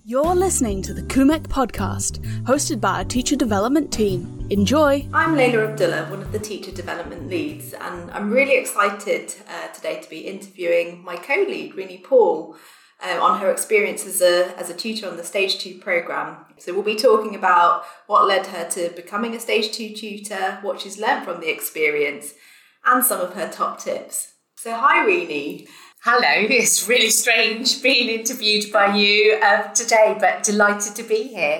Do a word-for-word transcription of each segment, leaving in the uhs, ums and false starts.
You're listening to the C U M E C podcast, hosted by our teacher development team. Enjoy! I'm Layla Abdullah, one of the teacher development leads, and I'm really excited uh, today to be interviewing my co-lead, Rini Paul, uh, on her experience as a, as a tutor on the Stage two programme. So we'll be talking about what led her to becoming a Stage two tutor, what she's learnt from the experience, and some of her top tips. So hi Rini. Hello, it's really strange being interviewed by you uh, today, but delighted to be here.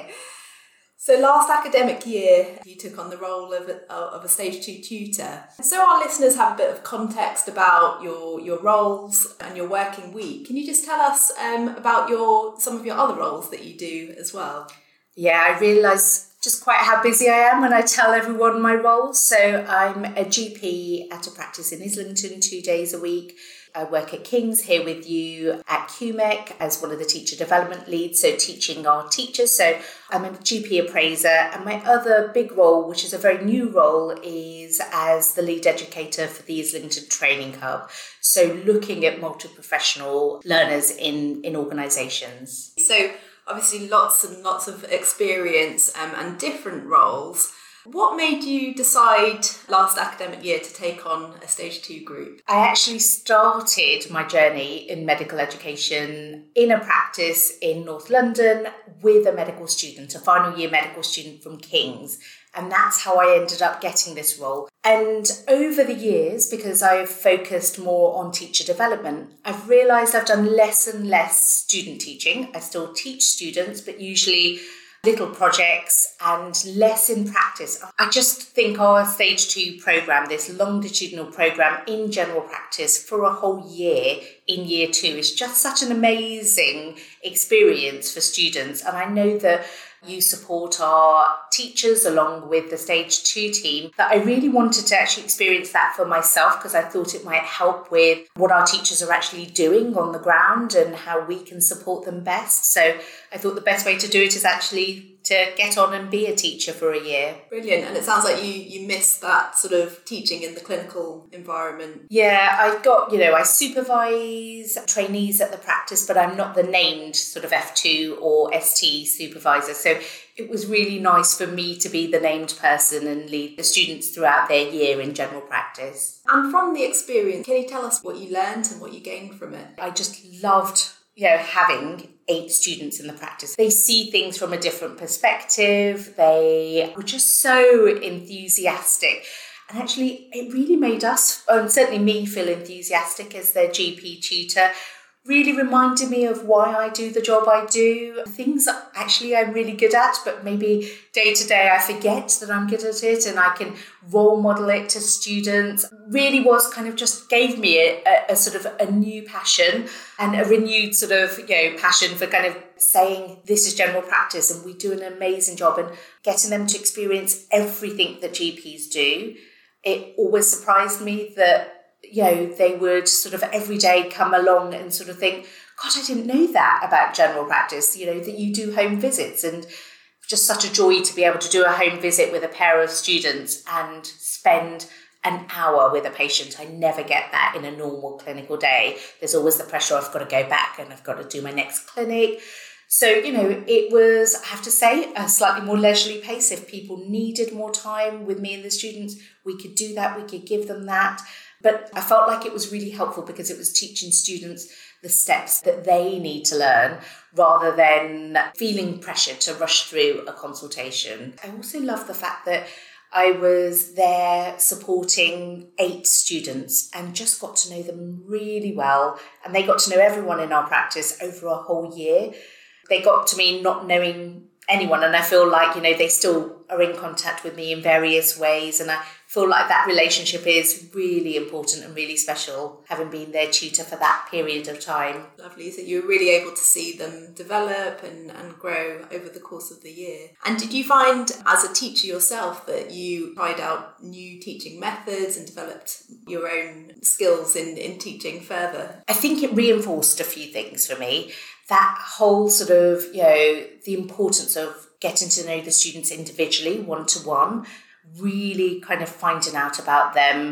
So last academic year, you took on the role of a, of a Stage two tutor. So our listeners have a bit of context about your, your roles and your working week. Can you just tell us um, about your some of your other roles that you do as well? Yeah, I realise just quite how busy I am when I tell everyone my roles. So I'm a G P at a practice in Islington two days a week. I work at King's here with you at C U M E C as one of the teacher development leads, so teaching our teachers. So I'm a G P appraiser, and my other big role, which is a very new role, is as the lead educator for the Islington Training Hub. So looking at multi-professional learners in, in organisations. So obviously lots and lots of experience um, and different roles. What made you decide last academic year to take on a Stage two group? I actually started my journey in medical education in a practice in North London with a medical student, a final year medical student from King's. And that's how I ended up getting this role. And over the years, because I've focused more on teacher development, I've realised I've done less and less student teaching. I still teach students, but usually little projects and less in practice. I just think our Stage two programme, this longitudinal programme in general practice for a whole year in year two is just such an amazing experience for students. And I know that you support our teachers along with the Stage two team, that I really wanted to actually experience that for myself because I thought it might help with what our teachers are actually doing on the ground and how we can support them best. So I thought the best way to do it is actually to get on and be a teacher for a year. Brilliant. And it sounds like you you miss that sort of teaching in the clinical environment. Yeah, I've got, you know, I supervise trainees at the practice, but I'm not the named sort of F two or S T supervisor. So it was really nice for me to be the named person and lead the students throughout their year in general practice. And from the experience, can you tell us what you learned and what you gained from it? I just loved, you know, having eight students in the practice. They see things from a different perspective. They were just so enthusiastic. And actually, it really made us, and certainly me, feel enthusiastic as their G P tutor. Really reminded me of why I do the job I do. Things that actually I'm really good at, but maybe day to day I forget that I'm good at it and I can role model it to students. Really was kind of just gave me a, a, a sort of a new passion and a renewed sort of, you know, passion for kind of saying this is general practice and we do an amazing job and getting them to experience everything that G Ps do. It always surprised me that, you know, they would sort of every day come along and sort of think, God, I didn't know that about general practice, you know, that you do home visits. And just such a joy to be able to do a home visit with a pair of students and spend an hour with a patient. I never get that in a normal clinical day. There's always the pressure, I've got to go back and I've got to do my next clinic. So, you know, it was, I have to say, a slightly more leisurely pace. If people needed more time with me and the students, we could do that, we could give them that. But I felt like it was really helpful because it was teaching students the steps that they need to learn rather than feeling pressure to rush through a consultation. I also love the fact that I was there supporting eight students and just got to know them really well. And they got to know everyone in our practice over a whole year. They got to me not knowing anyone, and I feel like, you know, they still are in contact with me in various ways, and I feel like that relationship is really important and really special, having been their tutor for that period of time. Lovely. So you were really able to see them develop and, and grow over the course of the year. And did you find as a teacher yourself that you tried out new teaching methods and developed your own skills in, in teaching further? I think it reinforced a few things for me. That whole sort of, you know, the importance of getting to know the students individually, one-to-one, really kind of finding out about them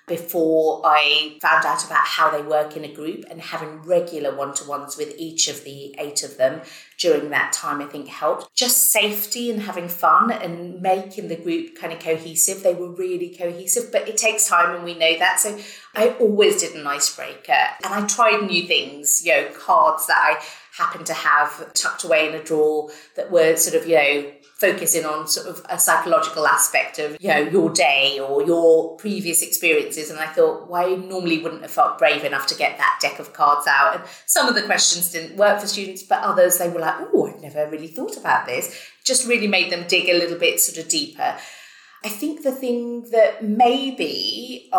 before I found out about how they work in a group, and having regular one-to-ones with each of the eight of them during that time, I think helped. Just safety and having fun and making the group kind of cohesive. They were really cohesive, but it takes time and we know that. So I always did an icebreaker, and I tried new things, you know, cards that I happened to have tucked away in a drawer that were sort of, you know, focusing on sort of a psychological aspect of, you know, your day or your previous experiences. And I thought, well, I normally wouldn't have felt brave enough to get that deck of cards out. And some of the questions didn't work for students, but others, they were like, oh, I'd never really thought about this. Just really made them dig a little bit sort of deeper. I think the thing that maybe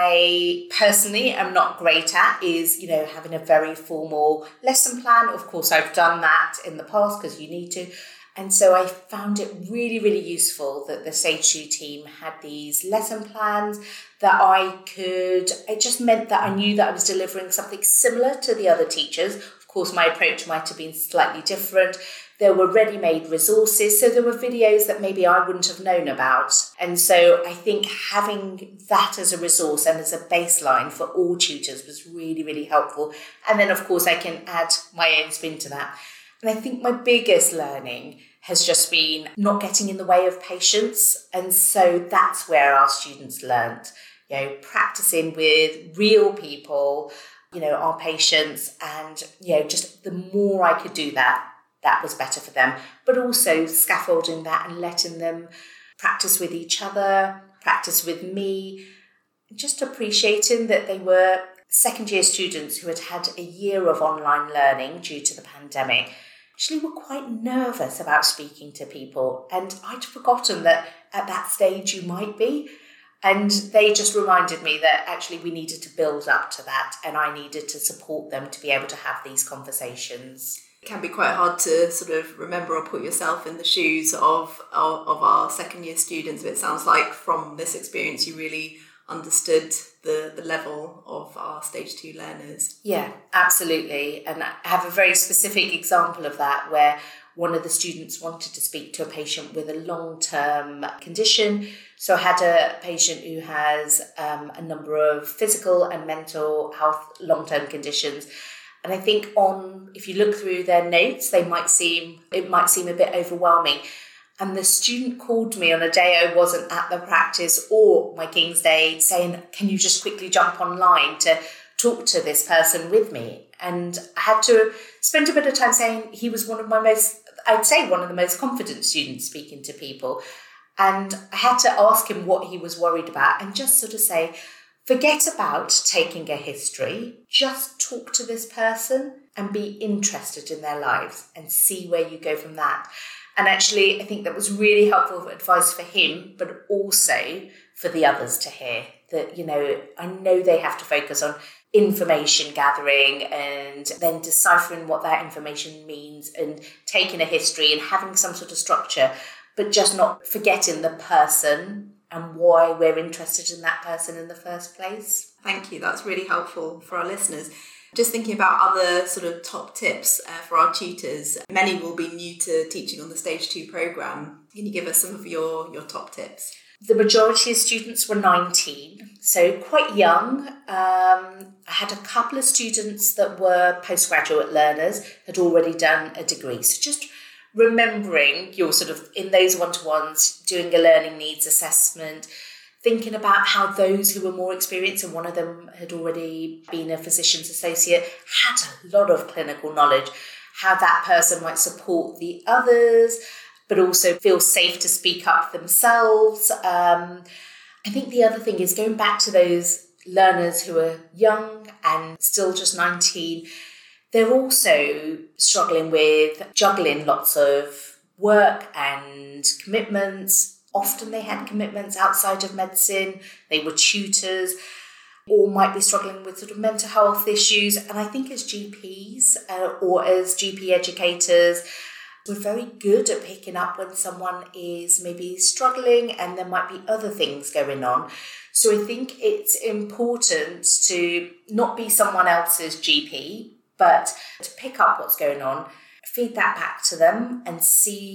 I personally am not great at is, you know, having a very formal lesson plan. Of course, I've done that in the past because you need to. And so I found it really, really useful that the Stage two team had these lesson plans that I could, it just meant that I knew that I was delivering something similar to the other teachers. Of course, my approach might have been slightly different. There were ready-made resources, so there were videos that maybe I wouldn't have known about. And so I think having that as a resource and as a baseline for all tutors was really, really helpful. And then, of course, I can add my own spin to that. And I think my biggest learning has just been not getting in the way of patients. And so that's where our students learnt, you know, practicing with real people, you know, our patients. And, you know, just the more I could do that, that was better for them. But also scaffolding that and letting them practice with each other, practice with me, just appreciating that they were second year students who had had a year of online learning due to the pandemic. Actually were quite nervous about speaking to people, and I'd forgotten that at that stage you might be, and they just reminded me that actually we needed to build up to that, and I needed to support them to be able to have these conversations. It can be quite hard to sort of remember or put yourself in the shoes of, of, of our second year students, but it sounds like from this experience you really understood the, the level of our stage two learners. Yeah, absolutely. And I have a very specific example of that where one of the students wanted to speak to a patient with a long-term condition. So I had a patient who has um, a number of physical and mental health long-term conditions. And I think on, if you look through their notes, they might seem, it might seem a bit overwhelming. And the student called me on a day I wasn't at the practice or my King's Day saying, can you just quickly jump online to talk to this person with me? And I had to spend a bit of time saying he was one of my most, I'd say one of the most confident students speaking to people. And I had to ask him what he was worried about and just sort of say, forget about taking a history, just talk to this person and be interested in their lives and see where you go from that. And actually, I think that was really helpful advice for him, but also for the others to hear that, you know, I know they have to focus on information gathering and then deciphering what that information means and taking a history and having some sort of structure, but just not forgetting the person and why we're interested in that person in the first place. Thank you. That's really helpful for our listeners. Just thinking about other sort of top tips uh, for our tutors. Many will be new to teaching on the Stage two programme. Can you give us some of your, your top tips? The majority of students were nineteen, so quite young. Um, I had a couple of students that were postgraduate learners, had already done a degree. So just remembering you're sort of in those one-to-ones, doing a learning needs assessment, thinking about how those who were more experienced, and one of them had already been a physician's associate, had a lot of clinical knowledge, how that person might support the others, but also feel safe to speak up themselves. Um, I think the other thing is going back to those learners who are young and still just nineteen, they're also struggling with juggling lots of work and commitments. Often they had commitments outside of medicine, they were tutors, or might be struggling with sort of mental health issues. And I think as G Ps uh, or as G P educators, we're very good at picking up when someone is maybe struggling and there might be other things going on. So I think it's important to not be someone else's G P, but to pick up what's going on feed that back to them and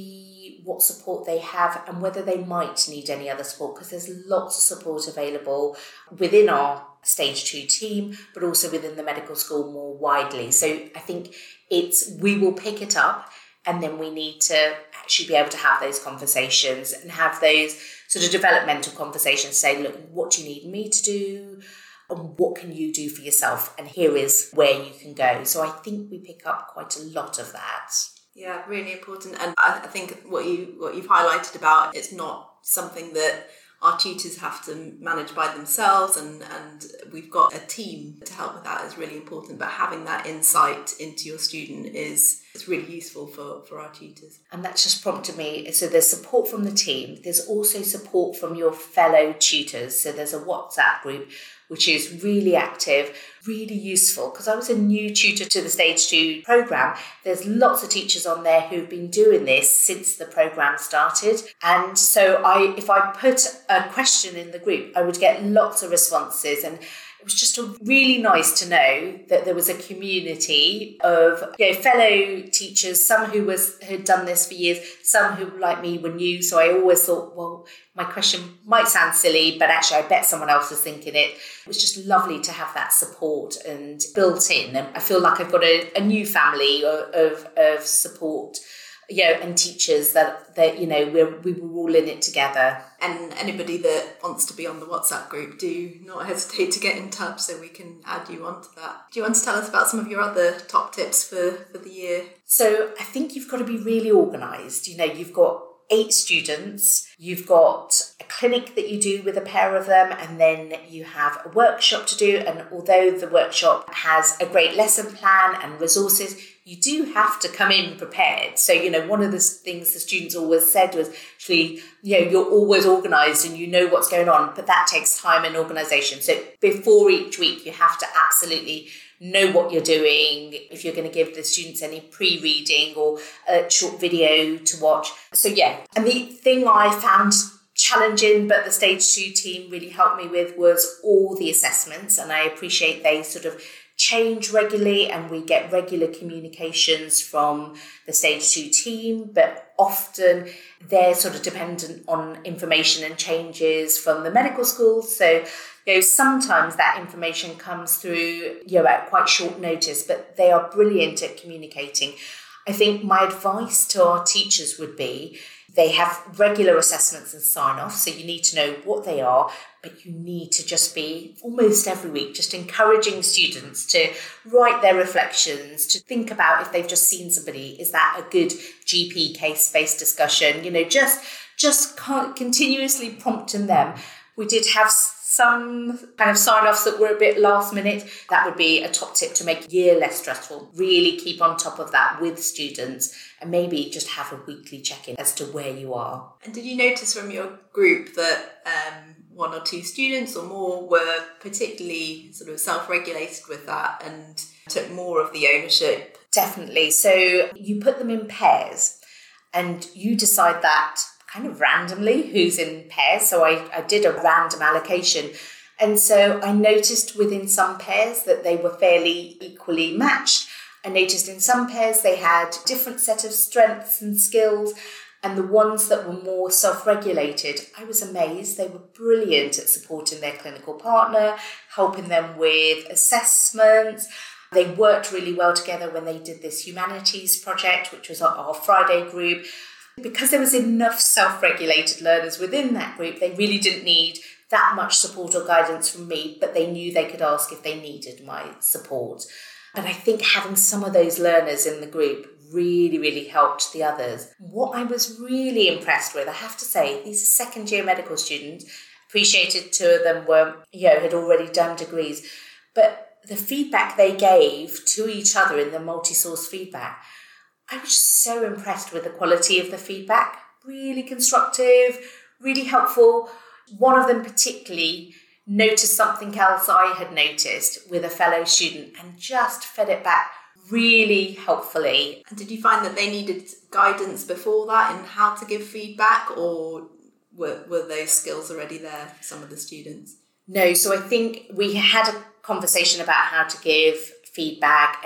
see what support they have and whether they might need any other support, because there's lots of support available within our stage two team, but also within the medical school more widely. So I think it's, we will pick it up, and then we need to actually be able to have those conversations and have those sort of developmental conversations, say, look, what do you need me to do? And what can you do for yourself? And here is where you can go. So I think we pick up quite a lot of that. Yeah, really important. And I think what you what you've highlighted about, it's not something that our tutors have to manage by themselves, and, and we've got a team to help with that is really important. But having that insight into your student is is really useful for, for our tutors. And that's just prompted me. So there's support from the team. There's also support from your fellow tutors. So there's a WhatsApp group which is really active, really useful, because I was a new tutor to the Stage two programme. There's lots of teachers on there who've been doing this since the programme started. And so I, if I put a question in the group, I would get lots of responses, and it was just a really nice to know that there was a community of, you know, fellow teachers, some who was had done this for years, some who, like me, were new. So I always thought, well, my question might sound silly, but actually I bet someone else was thinking it. It was just lovely to have that support and built in. And I feel like I've got a, a new family of, of, of support, you know, and teachers that, that you know, we're, we were all in it together. And anybody that wants to be on the WhatsApp group, do not hesitate to get in touch so we can add you onto that. Do you want to tell us about some of your other top tips for, for the year? So I think you've got to be really organised. You know, you've got eight students, you've got a clinic that you do with a pair of them, and then you have a workshop to do. And although the workshop has a great lesson plan and resources, you do have to come in prepared. So, you know, one of the things the students always said was, actually, you know, you're always organised and you know what's going on, but that takes time and organisation. So before each week, you have to absolutely know what you're doing, if you're going to give the students any pre-reading or a short video to watch. So yeah, and the thing I found challenging, but the Stage two team really helped me with, was all the assessments. And I appreciate they sort of change regularly, and we get regular communications from the Stage two team, but often they're sort of dependent on information and changes from the medical schools. So, you know, sometimes that information comes through, you know, at quite short notice, but they are brilliant at communicating. I think my advice to our teachers would be, they have regular assessments and sign-offs, so you need to know what they are, but you need to just be, almost every week, just encouraging students to write their reflections, to think about if they've just seen somebody, is that a good G P case-based discussion? You know, just, just continuously prompting them. We did have some kind of sign-offs that were a bit last minute. That would be a top tip to make year less stressful. Really keep on top of that with students, and maybe just have a weekly check-in as to where you are. And did you notice from your group that um, one or two students or more were particularly sort of self-regulated with that and took more of the ownership? Definitely. So you put them in pairs and you decide that kind of randomly who's in pairs. So I, I did a random allocation. And so I noticed within some pairs that they were fairly equally matched. I noticed in some pairs they had different set of strengths and skills, and the ones that were more self-regulated, I was amazed. They were brilliant at supporting their clinical partner, helping them with assessments. They worked really well together when they did this humanities project, which was our Friday group. Because there was enough self-regulated learners within that group, they really didn't need that much support or guidance from me, but they knew they could ask if they needed my support. And I think having some of those learners in the group really, really helped the others. What I was really impressed with, I have to say, these are second year medical students, appreciated two of them were, you know, had already done degrees, but the feedback they gave to each other in the multi-source feedback, I was just so impressed with the quality of the feedback. Really constructive, really helpful. One of them particularly noticed something else I had noticed with a fellow student and just fed it back really helpfully. And did you find that they needed guidance before that in how to give feedback, or were, were those skills already there for some of the students? No, so I think we had a conversation about how to give feedback and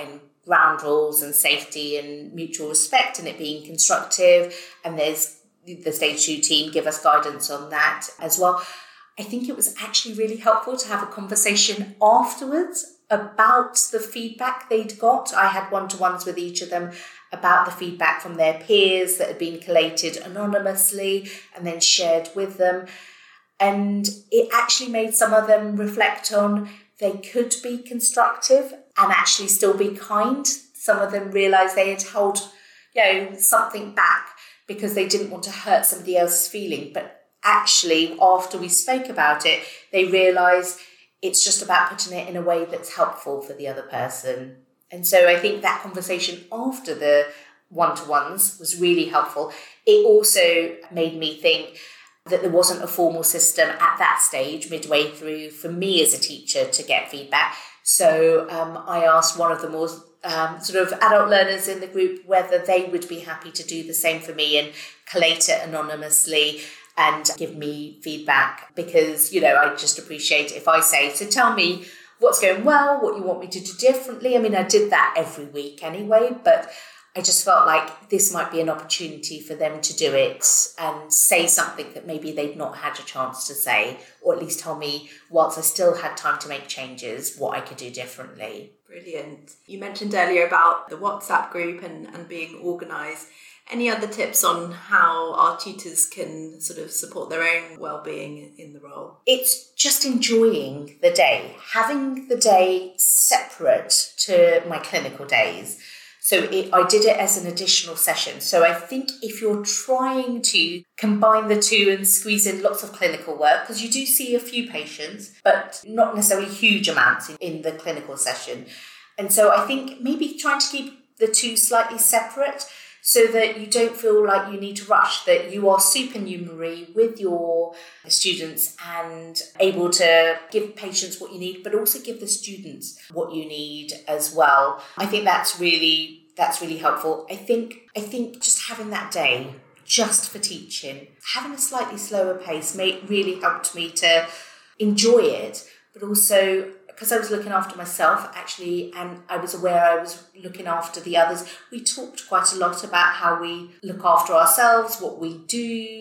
ground rules and safety and mutual respect and it being constructive. And there's the stage two team give us guidance on that as well. I think it was actually really helpful to have a conversation afterwards about the feedback they'd got. I had one-to-ones with each of them about the feedback from their peers that had been collated anonymously and then shared with them. And it actually made some of them reflect on they could be constructive and actually still be kind. Some of them realised they had held, you know, something back because they didn't want to hurt somebody else's feeling. But actually, after we spoke about it, they realised it's just about putting it in a way that's helpful for the other person. And so I think that conversation after the one-to-ones was really helpful. It also made me think that there wasn't a formal system at that stage, midway through, for me as a teacher to get feedback. So um, I asked one of the more um, sort of adult learners in the group whether they would be happy to do the same for me and collate it anonymously and give me feedback, because, you know, I just appreciate if I say, so tell me what's going well, what you want me to do differently. I mean, I did that every week anyway, but I just felt like this might be an opportunity for them to do it and say something that maybe they'd not had a chance to say, or at least tell me, whilst I still had time to make changes, what I could do differently. Brilliant. You mentioned earlier about the WhatsApp group and, and being organised. Any other tips on how our tutors can sort of support their own well-being in the role? It's just enjoying the day, having the day separate to my clinical days. So it, I did it as an additional session. So I think if you're trying to combine the two and squeeze in lots of clinical work, because you do see a few patients, but not necessarily huge amounts in, in the clinical session. And so I think maybe trying to keep the two slightly separate so that you don't feel like you need to rush, that you are supernumerary with your students and able to give patients what you need, but also give the students what you need as well. I think that's really that's really helpful. I think I think just having that day just for teaching, having a slightly slower pace, made really helped me to enjoy it, but also because I was looking after myself, actually, and I was aware I was looking after the others, we talked quite a lot about how we look after ourselves, what we do.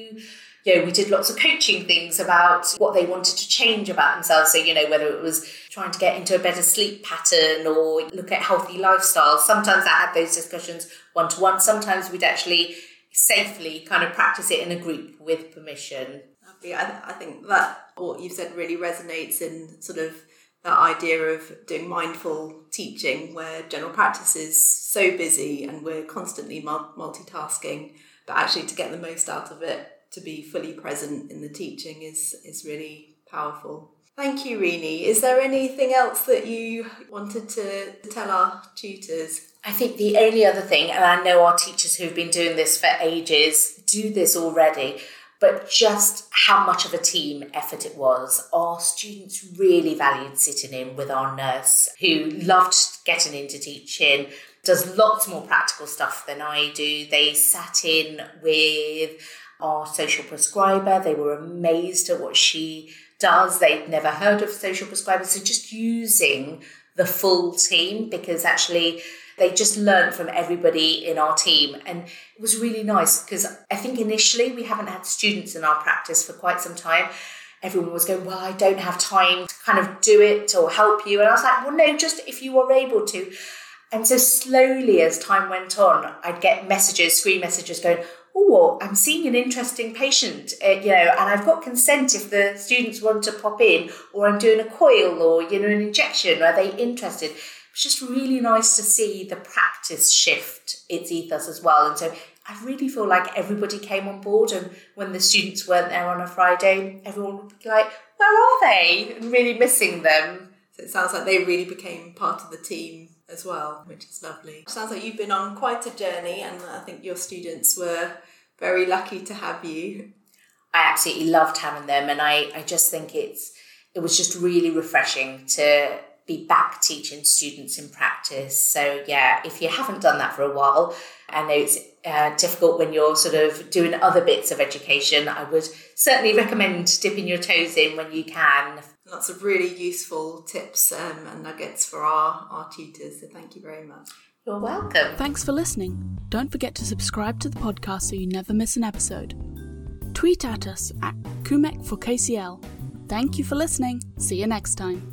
You know, we did lots of coaching things about what they wanted to change about themselves. So, you know, whether it was trying to get into a better sleep pattern or look at healthy lifestyles. Sometimes I had those discussions one-to-one. Sometimes we'd actually safely kind of practice it in a group with permission. Yeah, I think that what you've said really resonates in sort of that idea of doing mindful teaching, where general practice is so busy and we're constantly multitasking, but actually to get the most out of it, to be fully present in the teaching is, is really powerful. Thank you, Rini. Is there anything else that you wanted to tell our tutors? I think the only other thing, and I know our teachers who've been doing this for ages do this already, but just how much of a team effort it was. Our students really valued sitting in with our nurse, who loved getting into teaching, does lots more practical stuff than I do. They sat in with our social prescriber. They were amazed at what she does. They'd never heard of social prescribers. So just using the full team, because actually they just learned from everybody in our team. And it was really nice because I think initially we haven't had students in our practice for quite some time. Everyone was going, well, I don't have time to kind of do it or help you. And I was like, well, no, just if you are able to. And so slowly as time went on, I'd get messages, screen messages going, oh, I'm seeing an interesting patient, uh, you know, and I've got consent if the students want to pop in, or I'm doing a coil or, you know, an injection. Are they interested? It's just really nice to see the practice shift its ethos as well. And so I really feel like everybody came on board, and when the students weren't there on a Friday, everyone would be like, where are they? And really missing them. So it sounds like they really became part of the team as well, which is lovely. It sounds like you've been on quite a journey, and I think your students were very lucky to have you. I absolutely loved having them, and I, I just think it's it was just really refreshing to be back teaching students in practice. So yeah, if you haven't done that for a while, I know it's uh, difficult when you're sort of doing other bits of education, I would certainly recommend dipping your toes in when you can. Lots of really useful tips um, and nuggets for our, our tutors, so thank you very much. You're welcome. Thanks for listening. Don't forget to subscribe to the podcast so you never miss an episode. Tweet at us at Kumek for K C L. Thank you for listening. See you next time.